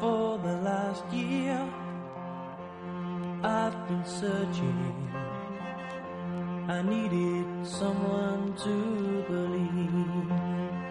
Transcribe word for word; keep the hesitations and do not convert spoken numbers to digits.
For the last year I've been searching. I needed someone to believe.